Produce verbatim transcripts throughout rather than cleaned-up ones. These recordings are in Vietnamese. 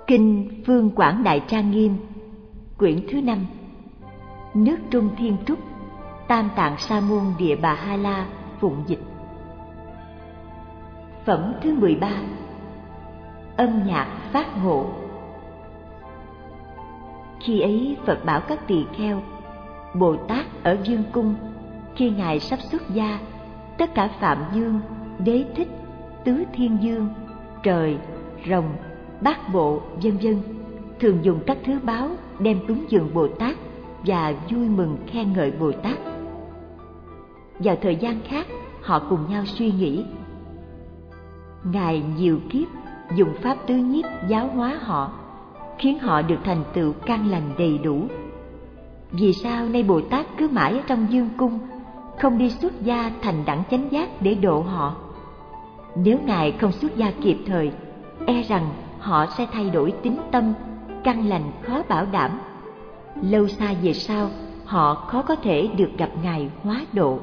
Kinh Phương Quảng Đại Trang Nghiêm, quyển thứ năm. Nước Trung Thiên Trúc, Tam Tạng Sa Môn Địa Bà Ha La phụng dịch. Phẩm thứ mười ba. Âm nhạc phát ngộ. Khi ấy Phật bảo các tỳ kheo, Bồ Tát ở Dương Cung, khi Ngài sắp xuất gia, tất cả Phạm Dương, Đế Thích, Tứ Thiên Dương, Trời, Rồng, Bát Bộ, vân vân thường dùng các thứ báu đem cúng dường Bồ Tát và vui mừng khen ngợi Bồ Tát. Vào thời gian khác, họ cùng nhau suy nghĩ. Ngài nhiều kiếp dùng pháp tứ nhiếp giáo hóa họ, khiến họ được thành tựu căn lành đầy đủ. Vì sao nay Bồ Tát cứ mãi ở trong Dương Cung, không đi xuất gia thành đẳng chánh giác để độ họ? Nếu Ngài không xuất gia kịp thời, e rằng họ sẽ thay đổi tín tâm, căn lành khó bảo đảm. Lâu xa về sau, họ khó có thể được gặp Ngài hóa độ.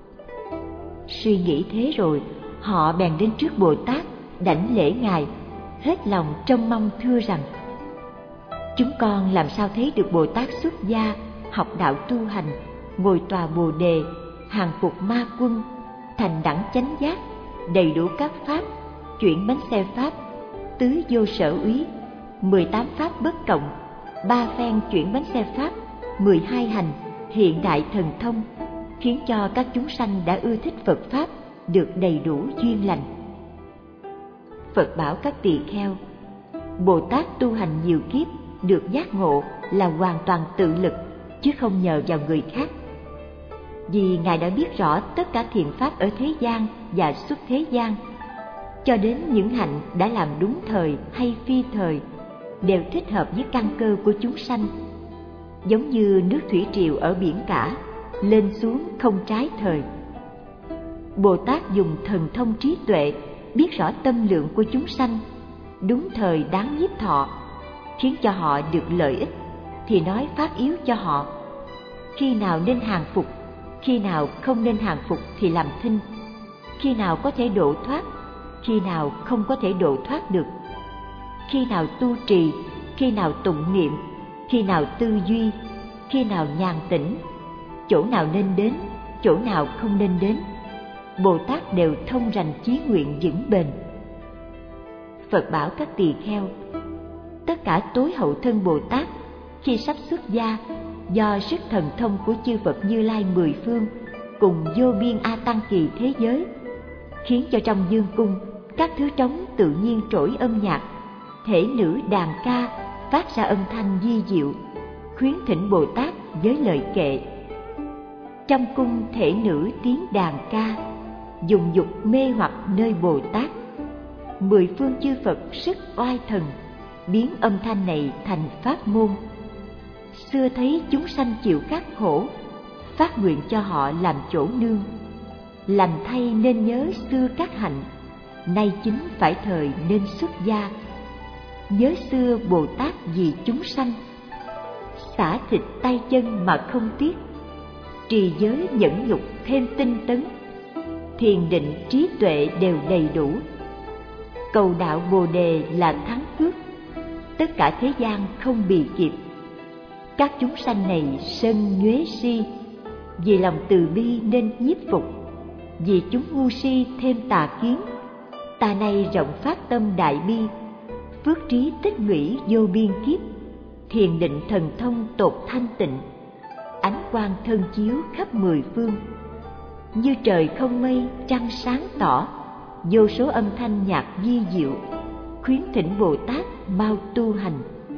Suy nghĩ thế rồi, họ bèn đến trước Bồ Tát, đảnh lễ Ngài, hết lòng trông mong thưa rằng: chúng con làm sao thấy được Bồ Tát xuất gia, học đạo tu hành, ngồi tòa Bồ Đề, hàng phục ma quân, thành đẳng chánh giác, đầy đủ các pháp, chuyển bánh xe pháp, tứ vô sở úy, mười tám pháp bất cộng, ba phen chuyển bánh xe pháp, mười hai hành hiện đại thần thông, khiến cho các chúng sanh đã ưa thích Phật pháp được đầy đủ duyên lành. Phật bảo các tỳ kheo, Bồ Tát tu hành nhiều kiếp được giác ngộ là hoàn toàn tự lực, chứ không nhờ vào người khác. Vì Ngài đã biết rõ tất cả thiện pháp ở thế gian và xuất thế gian, cho đến những hạnh đã làm đúng thời hay phi thời, đều thích hợp với căn cơ của chúng sanh. Giống như nước thủy triều ở biển cả, lên xuống không trái thời. Bồ Tát dùng thần thông trí tuệ, biết rõ tâm lượng của chúng sanh, đúng thời đáng nhiếp thọ, khiến cho họ được lợi ích, thì nói pháp yếu cho họ. Khi nào nên hàng phục, khi nào không nên hàng phục thì làm thinh. Khi nào có thể độ thoát, khi nào không có thể độ thoát được. Khi nào tu trì, khi nào tụng niệm, khi nào tư duy, khi nào nhàn tĩnh, chỗ nào nên đến, chỗ nào không nên đến. Bồ Tát đều thông rành chí nguyện vững bền. Phật bảo các tỳ kheo, tất cả tối hậu thân Bồ Tát khi sắp xuất gia, do sức thần thông của chư Phật Như Lai mười phương cùng vô biên A Tăng kỳ thế giới, khiến cho trong Dương Cung các thứ trống tự nhiên trỗi âm nhạc, thể nữ đàn ca phát ra âm thanh vi diệu, khuyến thỉnh Bồ Tát với lời kệ. Trong cung thể nữ tiếng đàn ca, dùng dục mê hoặc nơi Bồ Tát. Mười phương chư Phật sức oai thần, biến âm thanh này thành pháp môn. Xưa thấy chúng sanh chịu khắc khổ, phát nguyện cho họ làm chỗ nương. Lành thay nên nhớ xưa các hạnh, nay chính phải thời nên xuất gia. Nhớ xưa Bồ Tát vì chúng sanh, xả thịt tay chân mà không tiếc. Trì giới nhẫn nhục thêm tinh tấn, thiền định trí tuệ đều đầy đủ. Cầu đạo Bồ Đề là thắng phước, tất cả thế gian không bì kịp. Các chúng sanh này sân nhuế si, vì lòng từ bi nên nhiếp phục. Vì chúng ngu si thêm tà kiến, ta nay rộng phát tâm đại bi. Phước trí tích lũy vô biên kiếp, thiền định thần thông tột thanh tịnh. Ánh quang thân chiếu khắp mười phương, như trời không mây trăng sáng tỏ. Vô số âm thanh nhạc vi diệu, khuyến thỉnh Bồ Tát mau tu hành.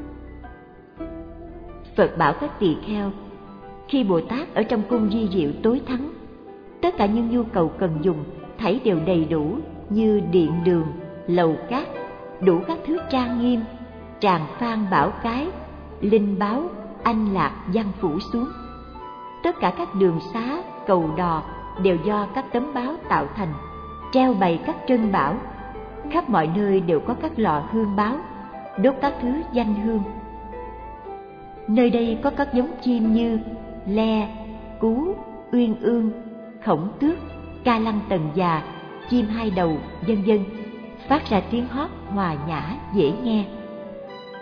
Phật bảo các tỳ kheo, khi Bồ Tát ở trong cung vi diệu tối thắng, tất cả những nhu cầu cần dùng thảy đều đầy đủ, như điện đường, lầu cát, đủ các thứ trang nghiêm, tràng phan bảo cái, linh báo, anh lạc văn phủ xuống. Tất cả các đường xá, cầu đò đều do các tấm báo tạo thành, treo bày các trân bảo. Khắp mọi nơi đều có các lò hương báo, đốt các thứ danh hương. Nơi đây có các giống chim như le, cú, uyên ương, khổng tước, ca lăng tần già, chim hai đầu, vân vân, phát ra tiếng hót hòa nhã dễ nghe.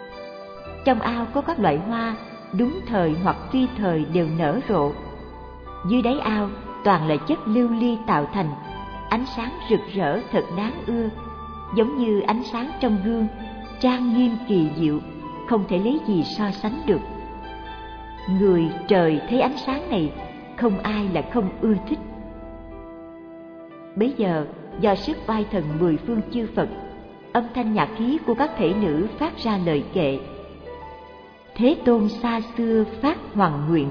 Trong ao có các loại hoa, đúng thời hoặc phi thời đều nở rộ. Dưới đáy ao toàn là chất lưu ly tạo thành, ánh sáng rực rỡ thật đáng ưa, giống như ánh sáng trong gương, trang nghiêm kỳ diệu, không thể lấy gì so sánh được. Người trời thấy ánh sáng này, không ai là không ưa thích. Bấy giờ, do sức oai thần mười phương chư Phật, âm thanh nhạc khí của các thể nữ phát ra lời kệ. Thế Tôn xa xưa phát hoằng nguyện,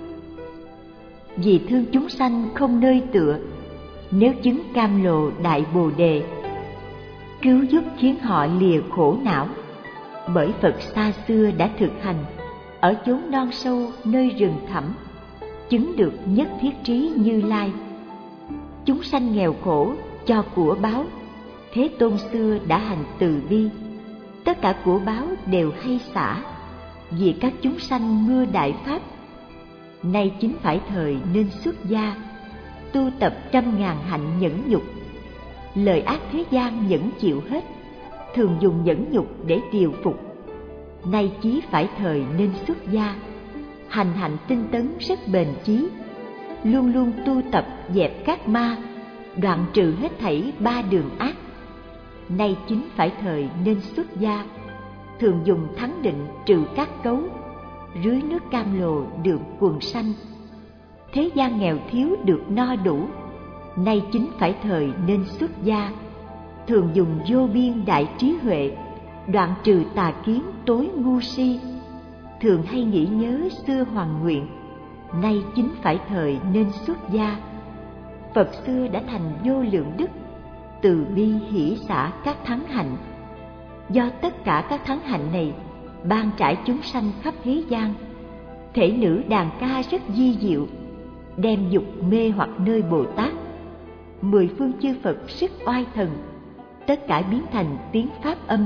vì thương chúng sanh không nơi tựa, nếu chứng cam lồ đại bồ đề, cứu giúp khiến họ lìa khổ não. Bởi Phật xa xưa đã thực hành, ở chốn non sâu nơi rừng thẳm, chứng được nhất thiết trí Như Lai. Chúng sanh nghèo khổ cho của báo, Thế Tôn xưa đã hành từ bi. Tất cả của báo đều hay xả, vì các chúng sanh mưa đại pháp. Nay chính phải thời nên xuất gia, tu tập trăm ngàn hạnh nhẫn nhục. Lời ác thế gian nhẫn chịu hết, thường dùng nhẫn nhục để điều phục. Nay chí phải thời nên xuất gia, hành hạnh tinh tấn rất bền chí. Luôn luôn tu tập dẹp các ma, đoạn trừ hết thảy ba đường ác. Nay chính phải thời nên xuất gia, thường dùng thắng định trừ các cấu, rưới nước cam lồ được quần sanh. Thế gian nghèo thiếu được no đủ, nay chính phải thời nên xuất gia, thường dùng vô biên đại trí huệ, đoạn trừ tà kiến tối ngu si. Thường hay nghĩ nhớ xưa hoàng nguyện, nay chính phải thời nên xuất gia. Phật xưa đã thành vô lượng đức, từ bi hỷ xả các thắng hạnh. Do tất cả các thắng hạnh này ban trải chúng sanh khắp thế gian. Thể nữ đàn ca rất di diệu, đem dục mê hoặc nơi Bồ Tát. Mười phương chư Phật sức oai thần, tất cả biến thành tiếng pháp âm.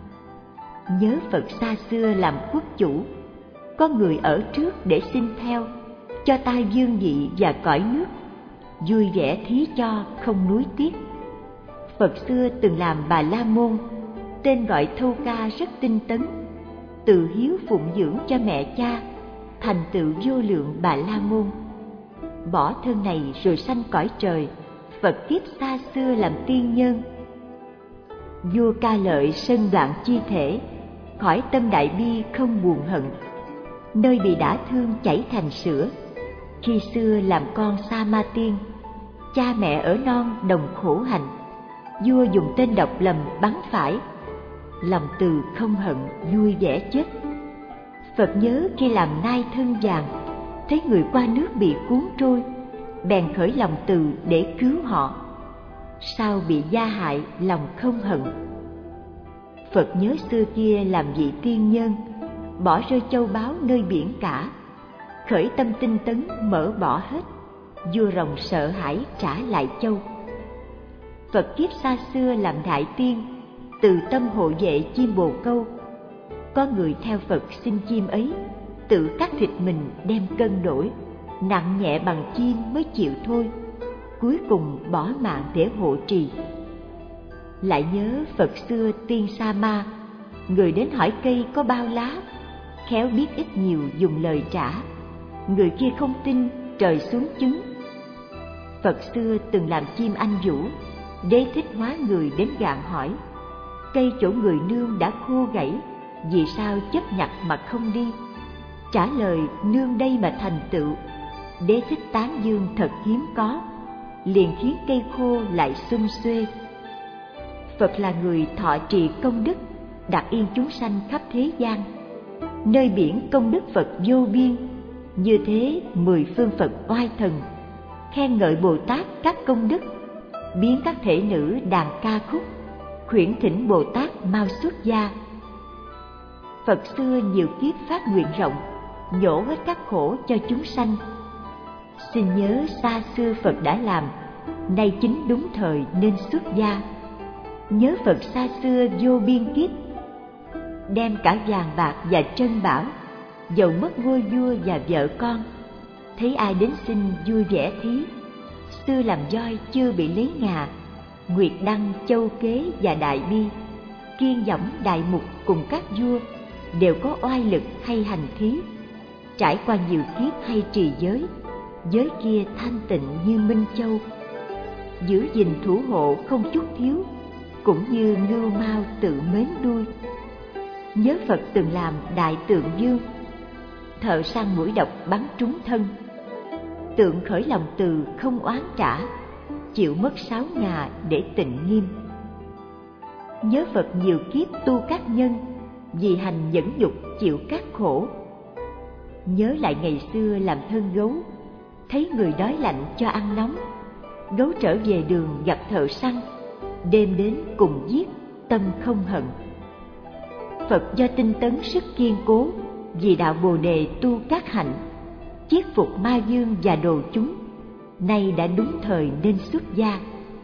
Nhớ Phật xa xưa làm quốc chủ, có người ở trước để xin theo, cho tai dương vị và cõi nước, vui vẻ thí cho không nuối tiếc. Phật xưa từng làm Bà La Môn, tên gọi Thâu Ca rất tinh tấn, tự hiếu phụng dưỡng cho mẹ cha, thành tựu vô lượng Bà La Môn. Bỏ thân này rồi sanh cõi trời, Phật kiếp xa xưa làm tiên nhân. Vua Ca Lợi sân đoạn chi thể, khỏi tâm đại bi không buồn hận. Nơi bị đả thương chảy thành sữa, khi xưa làm con Sa Ma Tiên, cha mẹ ở non đồng khổ hạnh. Vua dùng tên độc lầm bắn phải, lòng từ không hận vui vẻ chết. Phật nhớ khi làm nai thân vàng, thấy người qua nước bị cuốn trôi, bèn khởi lòng từ để cứu họ. Sau bị gia hại lòng không hận. Phật nhớ xưa kia làm vị tiên nhân, bỏ rơi châu báu nơi biển cả, khởi tâm tinh tấn mở bỏ hết. Vua rồng sợ hãi trả lại châu. Phật kiếp xa xưa làm đại tiên, từ tâm hộ vệ chim bồ câu. Có người theo Phật xin chim ấy, tự cắt thịt mình đem cân đổi, nặng nhẹ bằng chim mới chịu thôi, cuối cùng bỏ mạng để hộ trì. Lại nhớ Phật xưa tiên Sa Ma, người đến hỏi cây có bao lá, khéo biết ít nhiều dùng lời trả. Người kia không tin, trời xuống chứng. Phật xưa từng làm chim anh vũ, Đế Thích hóa người đến gạn hỏi, cây chỗ người nương đã khô gãy, vì sao chấp nhặt mà không đi? Trả lời nương đây mà thành tựu. Đế Thích tán dương thật hiếm có, liền khiến cây khô lại sum xuê. Phật là người thọ trì công đức, đặt yên chúng sanh khắp thế gian. Nơi biển công đức Phật vô biên, như thế mười phương Phật oai thần, khen ngợi Bồ Tát các công đức, biến các thể nữ đàn ca khúc, khuyển thỉnh Bồ Tát mau xuất gia. Phật xưa nhiều kiếp phát nguyện rộng, nhổ hết các khổ cho chúng sanh. Xin nhớ xa xưa Phật đã làm, nay chính đúng thời nên xuất gia. Nhớ Phật xa xưa vô biên kiếp, đem cả vàng bạc và trân bảo, dầu mất ngôi vua và vợ con. Thấy ai đến xin vui vẻ thí, xưa làm voi chưa bị lấy ngà, Nguyệt Đăng, Châu Kế và Đại Bi, Kiên Dõng, Đại Mục cùng các vua, đều có oai lực hay hành thí, trải qua nhiều kiếp hay trì giới, giới kia thanh tịnh như Minh Châu, giữ gìn thủ hộ không chút thiếu, cũng như ngưu mao tự mến đuôi. Nhớ Phật từng làm đại tượng dương, thợ săn mũi độc bắn trúng thân, tượng khởi lòng từ không oán trả, chịu mất sáu ngà để tịnh nghiêm. Nhớ Phật nhiều kiếp tu các nhân, vì hành nhẫn nhục chịu các khổ. Nhớ lại ngày xưa làm thân gấu, thấy người đói lạnh cho ăn nóng, gấu trở về đường gặp thợ săn, đêm đến cùng giết, tâm không hận. Phật do tinh tấn sức kiên cố, vì đạo Bồ đề tu các hạnh, chiết phục ma dương và đồ chúng, nay đã đúng thời nên xuất gia.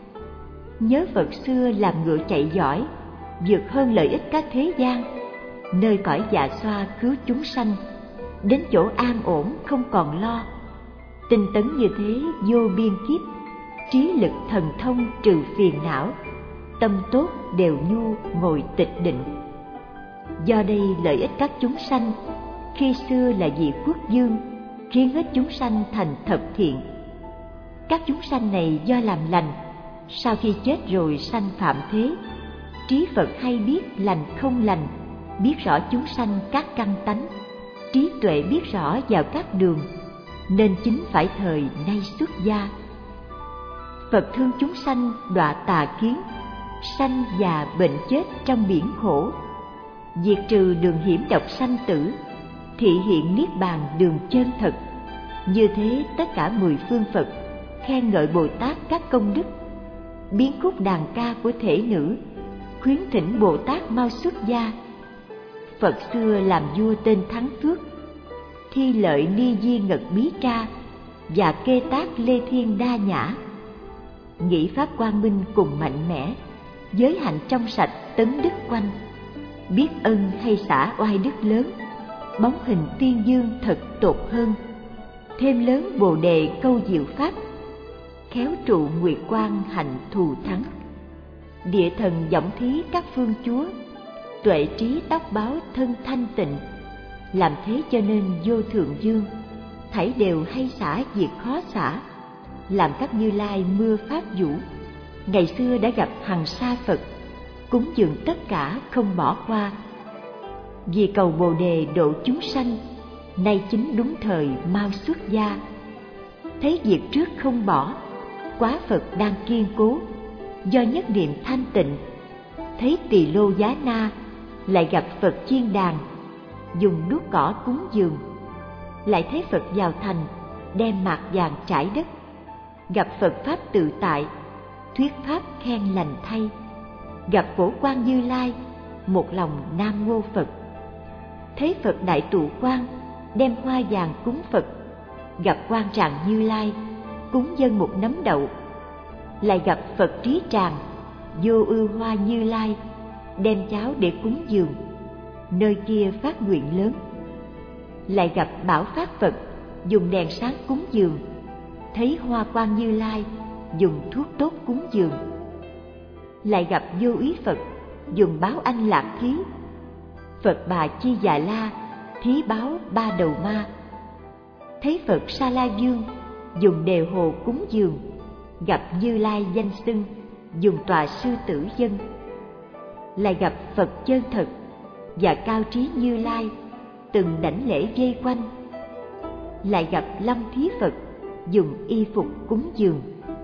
Nhớ Phật xưa làm ngựa chạy giỏi, vượt hơn lợi ích các thế gian, nơi cõi dạ xoa cứu chúng sanh, đến chỗ an ổn không còn lo. Tinh tấn như thế vô biên kiếp, trí lực thần thông trừ phiền não, tâm tốt đều nhu ngồi tịch định. Do đây lợi ích các chúng sanh, khi xưa là vị quốc dương, khiến hết chúng sanh thành thập thiện. Các chúng sanh này do làm lành, sau khi chết rồi sanh phạm thế. Trí Phật hay biết lành không lành, biết rõ chúng sanh các căn tánh, trí tuệ biết rõ vào các đường, nên chính phải thời nay xuất gia. Phật thương chúng sanh đọa tà kiến, sanh già bệnh chết trong biển khổ, diệt trừ đường hiểm độc sanh tử, thị hiện niết bàn đường chân thật. Như thế tất cả mười phương Phật khen ngợi Bồ Tát các công đức, biến khúc đàn ca của thể nữ, khuyến thỉnh Bồ Tát mau xuất gia. Phật xưa làm vua tên Thắng Phước, thi lợi ni di ngật bí tra, và kê tác lê thiên đa nhã. Nghĩ pháp quang minh cùng mạnh mẽ, giới hạnh trong sạch tấn đức quanh, biết ân hay xả oai đức lớn, bóng hình tiên dương thật tột hơn. Thêm lớn Bồ đề câu diệu pháp, khéo trụ nguyệt quang hạnh thù thắng. Địa thần giọng thí các phương chúa, tuệ trí tóc báo thân thanh tịnh. Làm thế cho nên vô thượng dương, thảy đều hay xả việc khó xả. Làm các Như Lai mưa pháp vũ, ngày xưa đã gặp hằng sa Phật, cúng dường tất cả không bỏ qua. Vì cầu Bồ đề độ chúng sanh, nay chính đúng thời mau xuất gia. Thấy việc trước không bỏ, quá Phật đang kiên cố, do nhất niệm thanh tịnh. Thấy Tỳ Lô Giá Na, lại gặp Phật chiên đàn, dùng đuốc cỏ cúng dường. Lại thấy Phật vào thành, đem mạc vàng trải đất. Gặp Phật pháp tự tại, thuyết pháp khen lành thay. Gặp Phổ Quang Như Lai, một lòng nam mô Phật. Thấy Phật đại tụ quang, đem hoa vàng cúng Phật. Gặp Quan Tràng Như Lai, cúng dâng một nắm đậu. Lại gặp Phật Trí Tràng, vô ưu hoa Như Lai, đem cháo để cúng dường. Nơi kia phát nguyện lớn. Lại gặp Bảo Phát Phật, dùng đèn sáng cúng dường. Thấy Hoa Quang Như Lai, dùng thuốc tốt cúng dường. Lại gặp Vô Úy Phật, dùng báo anh lạc thí. Phật Bà Chi Già La, thí báo ba đầu ma. Thấy Phật Sa La Dương, dùng đề hồ cúng dường. Gặp Như Lai danh xưng, dùng tòa sư tử dân. Lại gặp Phật chân thật và cao trí Như Lai, từng đảnh lễ vây quanh. Lại gặp Long Thí Phật, dùng y phục cúng dường.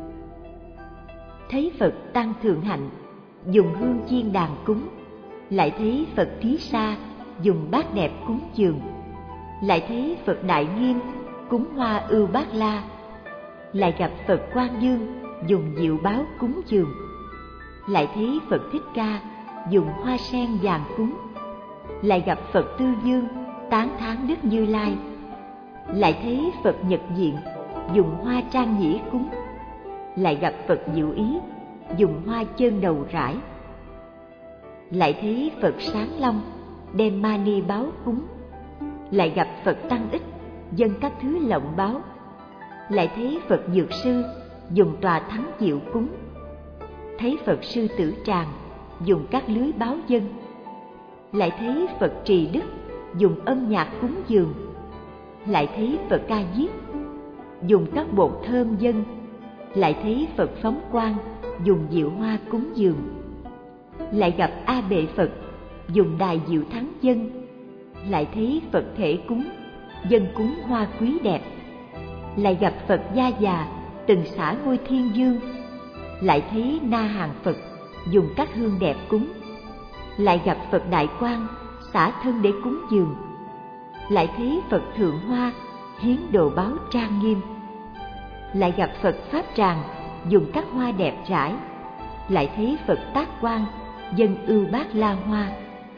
Thấy Phật Tăng Thượng Hạnh, dùng hương chiên đàn cúng. Lại thấy Phật Thí Sa, dùng bát đẹp cúng dường. Lại thấy Phật Đại Nghiêm, cúng hoa ưu bát la. Lại gặp Phật Quang Dương, dùng diệu báo cúng dường. Lại thấy Phật Thích Ca, dùng hoa sen vàng cúng. Lại gặp Phật Tư Dương, tán thán Đức Như Lai. Lại thấy Phật Nhật Diện, dùng hoa trang nhĩ cúng. Lại gặp Phật Diệu Ý, dùng hoa chơn đầu rải. Lại thấy Phật Sáng Long, đem mani báo cúng. Lại gặp Phật Tăng Ích, dâng các thứ lộng báo. Lại thấy Phật Dược Sư, dùng tòa thắng diệu cúng. Thấy Phật Sư Tử Tràng, dùng các lưới báo dân. lại thấy Phật trì đức, dùng âm nhạc cúng dường. Lại thấy Phật ca diết, dùng các bột thơm dâng. Lại thấy Phật phóng quang, dùng diệu hoa cúng dường. Lại gặp A Bệ Phật, dùng đài diệu thắng dâng. Lại thấy Phật thể cúng, dâng cúng hoa quý đẹp. Lại gặp Phật Gia Già, từng xả ngôi thiên dương. Lại thấy Na Hàng Phật, dùng các hương đẹp cúng. Lại gặp Phật Đại Quang, xả thân để cúng dường. Lại thấy Phật Thượng Hoa, hiến đồ báo trang nghiêm. Lại gặp Phật Pháp Tràng, dùng các hoa đẹp rải. Lại thấy Phật Tác Quang, dâng ưu bát la hoa.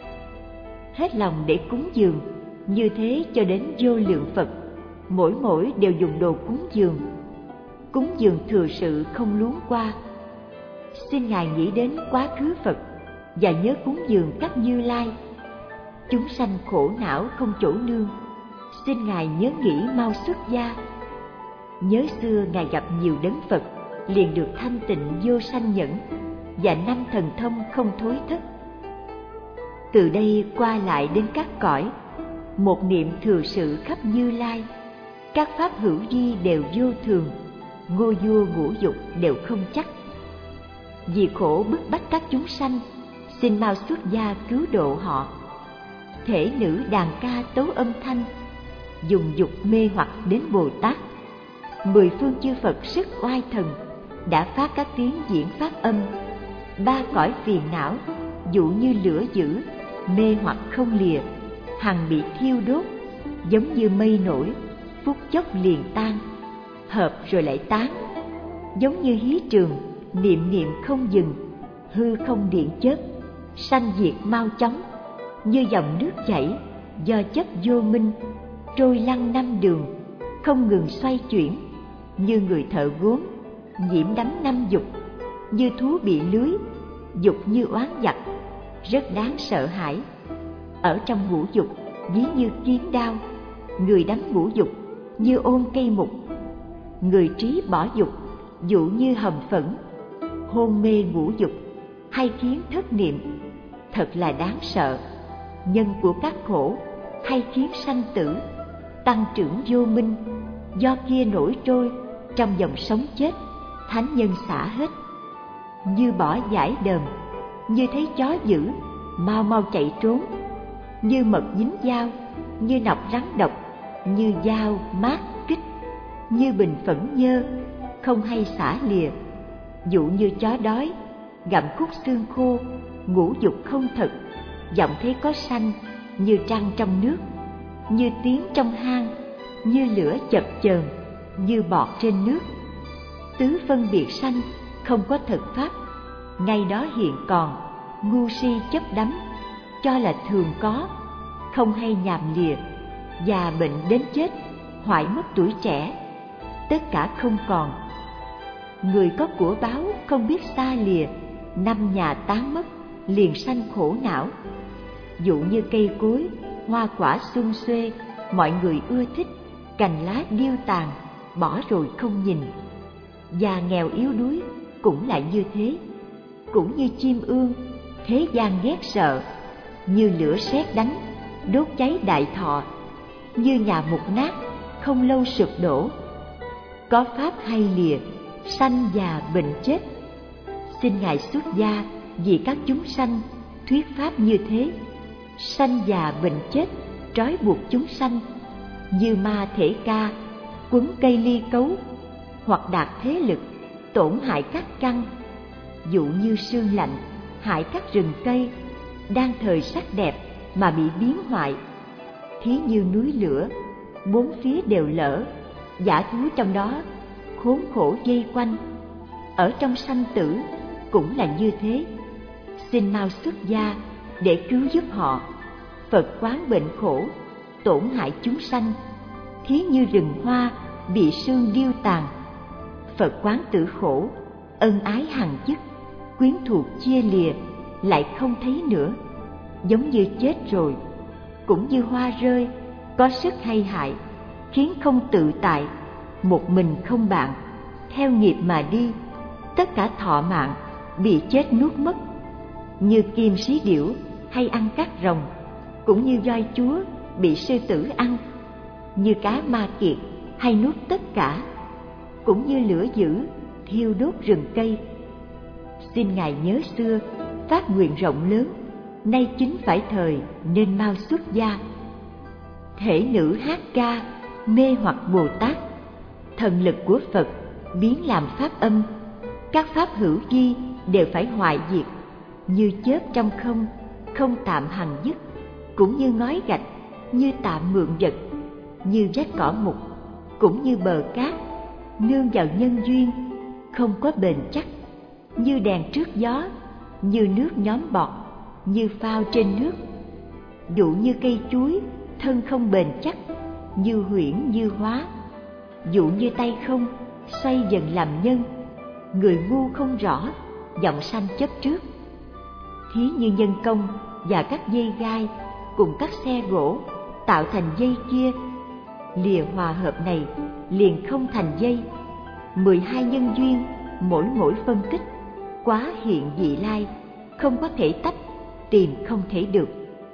Hết lòng để cúng dường, như thế cho đến vô lượng Phật, mỗi mỗi đều dùng đồ cúng dường. Cúng dường thừa sự không luống qua. Xin Ngài nghĩ đến quá khứ Phật và nhớ cúng dường các Như Lai. Chúng sanh khổ não không chỗ nương, xin Ngài nhớ nghĩ mau xuất gia. Nhớ xưa Ngài gặp nhiều đấng Phật, liền được thanh tịnh vô sanh nhẫn, và năm thần thông không thối thất. Từ đây qua lại đến các cõi, một niệm thừa sự khắp Như Lai. Các pháp hữu vi đều vô thường, ngôi vua ngũ dục đều không chắc. Vì khổ bức bách các chúng sanh, xin mau xuất gia cứu độ họ. Thể nữ đàn ca tấu âm thanh, dùng dục mê hoặc đến Bồ Tát. Mười phương chư Phật sức oai thần, đã phát các tiếng diễn pháp âm. Ba cõi phiền não, dụ như lửa dữ, mê hoặc không lìa, hằng bị thiêu đốt, giống như mây nổi, phút chốc liền tan, hợp rồi lại tán. Giống như hí trường, niệm niệm không dừng, hư không điện chớp, sanh diệt mau chóng. Như dòng nước chảy, do chất vô minh, trôi lăn năm đường, không ngừng xoay chuyển. Như người thợ gốm, nhiễm đắm năm dục, như thú bị lưới, dục như oán giặc, rất đáng sợ hãi. Ở trong ngũ dục, ví như kiến đao, người đánh ngũ dục như ôm cây mục. Người trí bỏ dục, dụ như hầm phẫn, hôn mê ngũ dục, hay khiến thất niệm, thật là đáng sợ. Nhân của các khổ, hay khiến sanh tử, tăng trưởng vô minh, do kia nổi trôi, trong dòng sống chết, thánh nhân xả hết. Như bỏ giải đờm, như thấy chó dữ, mau mau chạy trốn. Như mật dính dao, như nọc rắn độc, như dao mát kích. Như bình phẫn nhơ, không hay xả lìa. Dụ như chó đói, gặm khúc xương khô, ngũ dục không thật, giọng thấy có sanh, như trăng trong nước, như tiếng trong hang, như lửa chập chờn, như bọt trên nước. Tứ phân biệt sanh, không có thật pháp, ngay đó hiện còn, ngu si chấp đắm, cho là thường có, không hay nhàm lìa. Già bệnh đến chết, hoại mất tuổi trẻ, tất cả không còn. Người có của báo không biết xa lìa, năm nhà tán mất, liền sanh khổ não. Dụ như cây cối, hoa quả sum xuê, mọi người ưa thích, cành lá điêu tàn, bỏ rồi không nhìn. Già nghèo yếu đuối cũng lại như thế. Cũng như chim ương, thế gian ghét sợ, như lửa sét đánh, đốt cháy đại thọ. Như nhà mục nát, không lâu sụp đổ. Có pháp hay lìa, sanh già bệnh chết. Xin Ngài xuất gia vì các chúng sanh, thuyết pháp như thế. Sanh già bệnh chết, trói buộc chúng sanh. Như ma thể ca, quấn cây ly cấu, hoặc đạt thế lực, tổn hại các căn. Dụ như sương lạnh, hại các rừng cây, đang thời sắc đẹp mà bị biến hoại. Thí như núi lửa, bốn phía đều lở, dã thú trong đó khốn khổ dây quanh. Ở trong sanh tử cũng là như thế. Xin mau xuất gia để cứu giúp họ. Phật quán bệnh khổ, tổn hại chúng sanh. Thí như rừng hoa bị sương điêu tàn. Phật quán tử khổ, ân ái hằng dứt, quyến thuộc chia lìa, lại không thấy nữa. Giống như chết rồi, cũng như hoa rơi, có sức hay hại, khiến không tự tại, một mình không bạn, theo nghiệp mà đi, tất cả thọ mạng bị chết nuốt mất. Như kim xí điểu, hay ăn cắt rồng, cũng như voi chúa bị sư tử ăn, như cá ma kiệt hay nuốt tất cả, cũng như lửa dữ thiêu đốt rừng cây. Xin Ngài nhớ xưa phát nguyện rộng lớn, nay chính phải thời nên mau xuất gia. Thể nữ hát ca mê hoặc Bồ Tát, thần lực của Phật biến làm pháp âm, các pháp hữu vi đều phải hoại diệt, như chớp trong không, không tạm hằng dứt, cũng như ngói gạch, như tạm mượn vật, như vách cỏ mục, cũng như bờ cát, nương vào nhân duyên, không có bền chắc, như đèn trước gió, như nước nhóm bọt, như phao trên nước. Dụ như cây chuối, thân không bền chắc, như huyễn như hóa. Dụ như tay không, xoay dần làm nhân, người ngu không rõ, vọng sanh chấp trước. Thí như nhân công và các dây gai cùng các xe gỗ tạo thành dây kia, lìa hòa hợp này liền không thành dây. Mười hai nhân duyên mỗi mỗi phân tích, quá hiện vị lai, không có thể tách, tìm không thể được.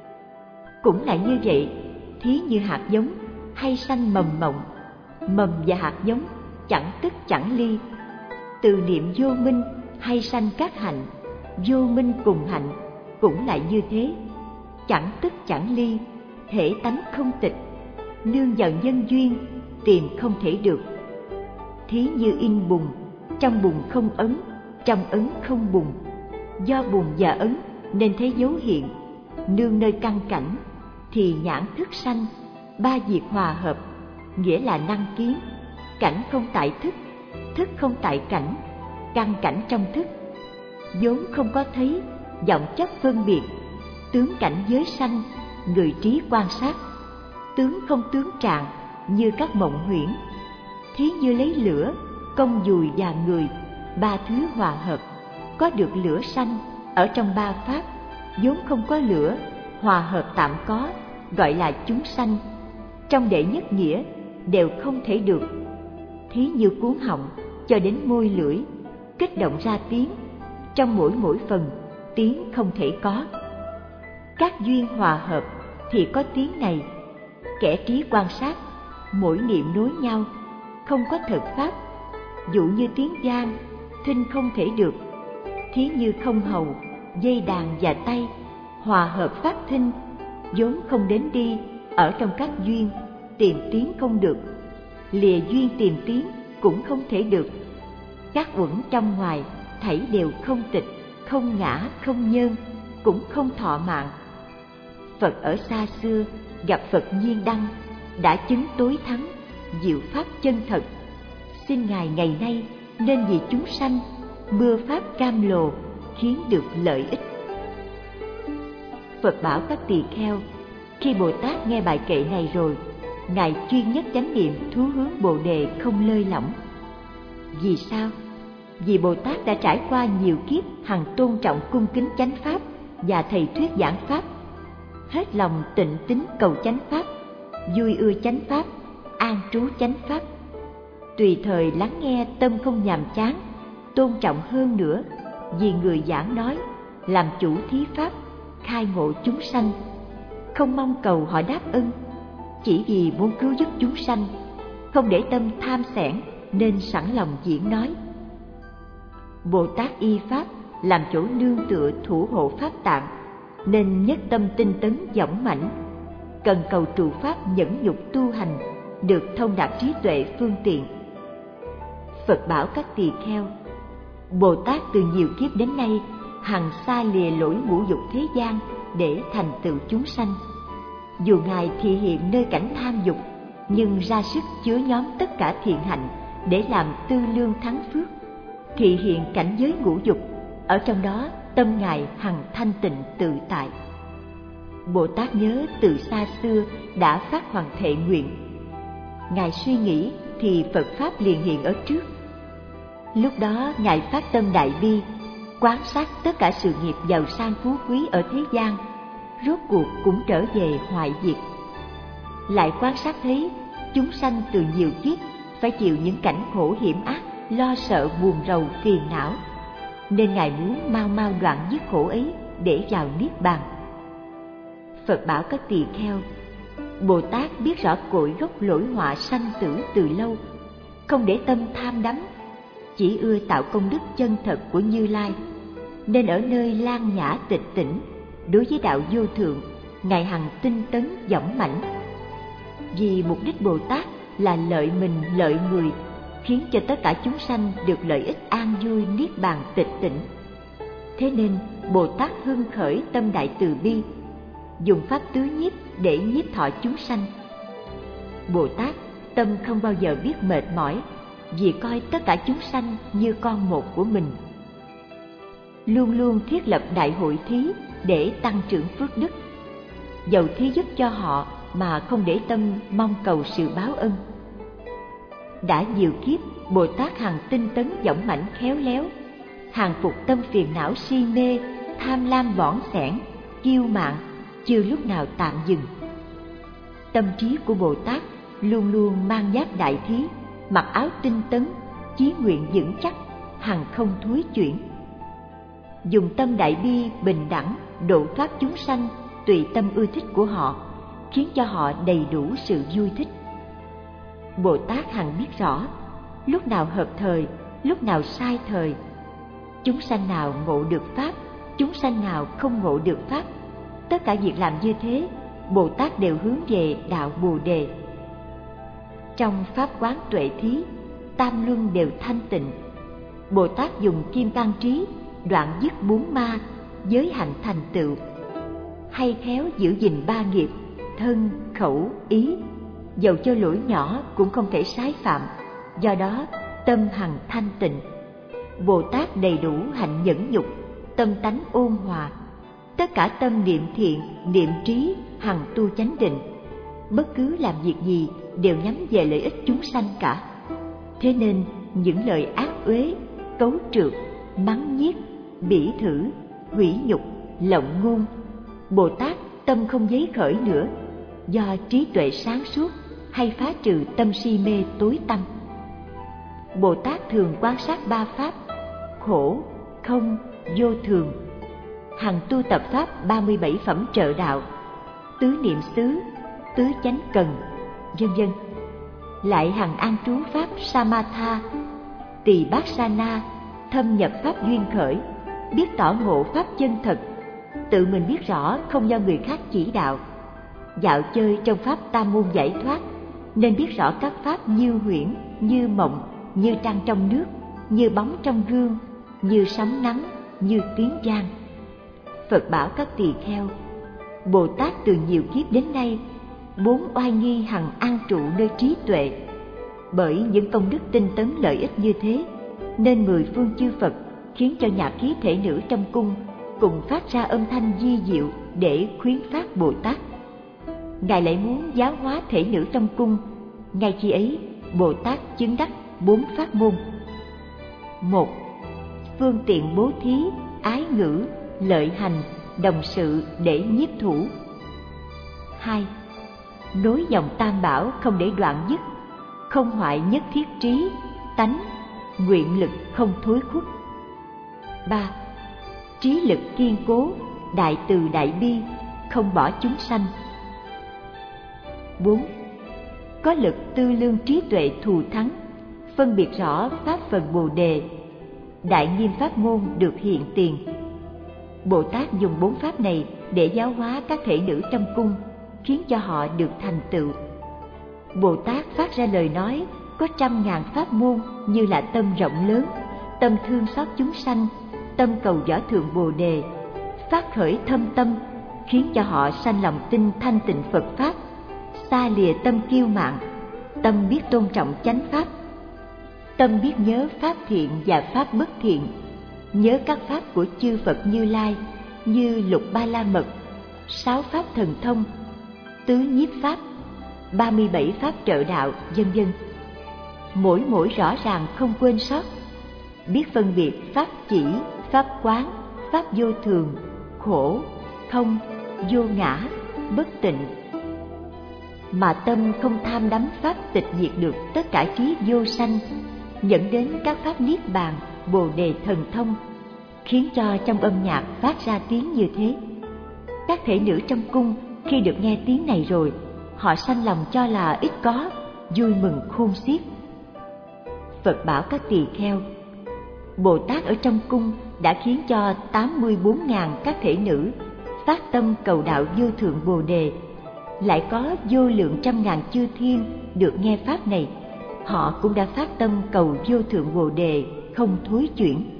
Cũng lại như vậy, thí như hạt giống hay sanh mầm mộng, mầm và hạt giống chẳng tức chẳng ly. Từ niệm vô minh hay sanh các hạnh, vô minh cùng hạnh cũng lại như thế, chẳng tức chẳng ly, thể tánh không tịch, nương vào nhân duyên tìm không thể được. Thí như in bùn, trong bùn không ấn, trong ấn không bùn. Do bùn và ấn nên thấy dấu hiện, nương nơi căn cảnh thì nhãn thức sanh, ba việc hòa hợp, nghĩa là năng kiến. Cảnh không tại thức, thức không tại cảnh, căn cảnh trong thức. vốn không có thấy, vọng chấp phân biệt, tướng cảnh giới sanh, người trí quan sát. Tướng không tướng trạng như các mộng huyễn, thí như lấy lửa, công dùi và người, ba thứ hòa hợp, có được lửa sanh. Ở trong ba pháp, vốn không có lửa, hòa hợp tạm có, gọi là chúng sanh. Trong đệ nhất nghĩa, đều không thể được. Thí như cuốn họng cho đến môi lưỡi, kích động ra tiếng, trong mỗi mỗi phần, tiếng không thể có. Các duyên hòa hợp thì có tiếng này. Kẻ trí quan sát, mỗi niệm nối nhau, không có thật pháp. Dụ như tiếng vang, thinh không thể được. Thí như không hầu, dây đàn và tay, hòa hợp phát thinh, vốn không đến đi, ở trong các duyên, tìm tiếng không được. Lìa duyên tìm tiếng cũng không thể được. Các uẩn trong ngoài, thảy đều không tịch, không ngã, không nhơn, cũng không thọ mạng. Phật ở xa xưa gặp Phật Nhiên Đăng, đã chứng tối thắng, diệu pháp chân thật. Xin Ngài ngày nay nên vì chúng sanh, mưa pháp cam lồ, khiến được lợi ích. Phật bảo các tỳ kheo, khi Bồ Tát nghe bài kệ này rồi, Ngài chuyên nhất chánh niệm thú hướng Bồ Đề không lơi lỏng. Vì sao? Vì Bồ Tát đã trải qua nhiều kiếp hằng tôn trọng cung kính chánh pháp và thầy thuyết giảng pháp, hết lòng tịnh tín cầu chánh pháp, vui ưa chánh pháp, an trú chánh pháp. Tùy thời lắng nghe tâm không nhàm chán, tôn trọng hơn nữa vì người giảng nói, làm chủ thí pháp, khai ngộ chúng sanh, không mong cầu họ đáp ân, chỉ vì muốn cứu giúp chúng sanh, không để tâm tham xẻn nên sẵn lòng diễn nói. Bồ Tát y pháp làm chỗ nương tựa thủ hộ pháp tạng, nên nhất tâm tinh tấn dõng mãnh, cần cầu trụ pháp nhẫn nhục tu hành, được thông đạt trí tuệ phương tiện. Phật bảo các tỳ kheo, Bồ Tát từ nhiều kiếp đến nay hằng xa lìa lỗi ngũ dục thế gian để thành tựu chúng sanh. Dù Ngài thị hiện nơi cảnh tham dục, nhưng ra sức chứa nhóm tất cả thiện hạnh để làm tư lương thắng phước. Thị hiện cảnh giới ngũ dục, ở trong đó tâm Ngài hằng thanh tịnh tự tại. Bồ Tát nhớ từ xa xưa đã phát hoàng thệ nguyện. Ngài suy nghĩ thì Phật Pháp liền hiện ở trước. Lúc đó Ngài phát tâm đại bi, quán sát tất cả sự nghiệp giàu sang phú quý ở thế gian, rốt cuộc cũng trở về hoại diệt. Lại quan sát thấy chúng sanh từ nhiều kiếp phải chịu những cảnh khổ hiểm ác, lo sợ buồn rầu phiền não, nên Ngài muốn mau mau đoạn dứt khổ ấy để vào niết bàn. Phật bảo các tỳ kheo, Bồ Tát biết rõ cội gốc lỗi họa sanh tử từ lâu, không để tâm tham đắm, chỉ ưa tạo công đức chân thật của Như Lai, nên ở nơi lan nhã tịch tỉnh, đối với đạo vô thượng, Ngài hằng tinh tấn dõng mãnh. Vì mục đích Bồ Tát là lợi mình lợi người, khiến cho tất cả chúng sanh được lợi ích an vui niết bàn tịch tỉnh. Thế nên Bồ Tát hưng khởi tâm đại từ bi, dùng pháp tứ nhiếp để nhiếp thọ chúng sanh. Bồ Tát tâm không bao giờ biết mệt mỏi, vì coi tất cả chúng sanh như con một của mình. Luôn luôn thiết lập đại hội thí để tăng trưởng phước đức, dầu thí giúp cho họ mà không để tâm mong cầu sự báo ân. Đã nhiều kiếp, Bồ Tát hằng tinh tấn dõng mãnh khéo léo, hàng phục tâm phiền não si mê, tham lam bỏn xẻn, kiêu mạn, chưa lúc nào tạm dừng. Tâm trí của Bồ Tát luôn luôn mang giáp đại thí, mặc áo tinh tấn, chí nguyện vững chắc, hằng không thối chuyển. Dùng tâm đại bi bình đẳng độ thoát chúng sanh tùy tâm ưa thích của họ, khiến cho họ đầy đủ sự vui thích. Bồ Tát hằng biết rõ lúc nào hợp thời, lúc nào sai thời, chúng sanh nào ngộ được pháp, chúng sanh nào không ngộ được pháp. Tất cả việc làm như thế, Bồ Tát đều hướng về đạo Bồ Đề. Trong pháp quán tuệ thí, tam luân đều thanh tịnh. Bồ Tát dùng kim cang trí đoạn dứt bốn ma, giới hạnh thành tựu. Hay khéo giữ gìn ba nghiệp thân, khẩu, ý, dầu cho lỗi nhỏ cũng không thể sái phạm. Do đó tâm hằng thanh tịnh. Bồ Tát đầy đủ hạnh nhẫn nhục, tâm tánh ôn hòa. Tất cả tâm niệm thiện, niệm trí, hằng tu chánh định. Bất cứ làm việc gì đều nhắm về lợi ích chúng sanh cả. Thế nên những lời ác uế, cấu trược, mắng nhiếc, bỉ thử, hủy nhục, lộng ngôn, Bồ Tát tâm không giấy khởi nữa, do trí tuệ sáng suốt hay phá trừ tâm si mê tối tăm. Bồ Tát thường quan sát ba pháp: khổ, không, vô thường, hằng tu tập pháp ba mươi bảy phẩm trợ đạo, tứ niệm xứ, tứ chánh cần, vân vân. Lại hằng an trú pháp Samatha, tỳ bát sa na, thâm nhập pháp duyên khởi, biết tỏ ngộ pháp chân thật, tự mình biết rõ không do người khác chỉ đạo. Dạo chơi trong pháp tam môn giải thoát, nên biết rõ các pháp như huyễn, như mộng, như trăng trong nước, như bóng trong gương, như sóng nắng, như tiếng vang. Phật bảo các tỳ kheo, Bồ Tát từ nhiều kiếp đến nay, bốn oai nghi hằng an trụ nơi trí tuệ. Bởi những công đức tinh tấn lợi ích như thế, nên mười phương chư Phật khiến cho nhạc khí thể nữ trong cung cùng phát ra âm thanh di diệu để khuyến phát Bồ Tát. Ngài lại muốn giáo hóa thể nữ trong cung. Ngay khi ấy, Bồ Tát chứng đắc bốn pháp môn. Một, phương tiện bố thí, ái ngữ, lợi hành, đồng sự để nhiếp thủ. Hai, nối dòng tam bảo không để đoạn dứt, không hoại nhất thiết trí, tánh, nguyện lực không thối khuất. Ba, trí lực kiên cố, đại từ đại bi, không bỏ chúng sanh. Bốn, có lực tư lương trí tuệ thù thắng, phân biệt rõ pháp phần Bồ Đề, đại nghiêm pháp môn được hiện tiền. Bồ Tát dùng bốn pháp này để giáo hóa các thể nữ trong cung, khiến cho họ được thành tựu. Bồ Tát phát ra lời nói có trăm ngàn pháp môn, như là tâm rộng lớn, tâm thương xót chúng sanh, tâm cầu võ thượng Bồ Đề, phát khởi thâm tâm, khiến cho họ sanh lòng tin thanh tịnh Phật pháp, xa lìa tâm kiêu mạn, tâm biết tôn trọng chánh pháp, tâm biết nhớ pháp thiện và pháp bất thiện, nhớ các pháp của chư Phật Như Lai như Lục Ba La Mật, sáu pháp thần thông, tứ nhiếp pháp, ba mươi bảy pháp trợ đạo, vân vân. Mỗi mỗi rõ ràng không quên sót, biết phân biệt pháp chỉ, pháp quán, pháp vô thường, khổ, không, vô ngã, bất tịnh. Mà tâm không tham đắm pháp tịch diệt được tất cả trí vô sanh, dẫn đến các pháp niết bàn, Bồ Đề thần thông, khiến cho trong âm nhạc phát ra tiếng như thế. Các thể nữ trong cung Khi được nghe tiếng này rồi, họ sanh lòng cho là ít có, vui mừng khôn xiết. Phật bảo các tỳ kheo, Bồ Tát ở trong cung đã khiến cho tám mươi bốn nghìn các thể nữ phát tâm cầu đạo vô thượng Bồ đề. Lại có vô lượng trăm ngàn chư thiên được nghe pháp này, họ cũng đã phát tâm cầu vô thượng Bồ đề không thối chuyển.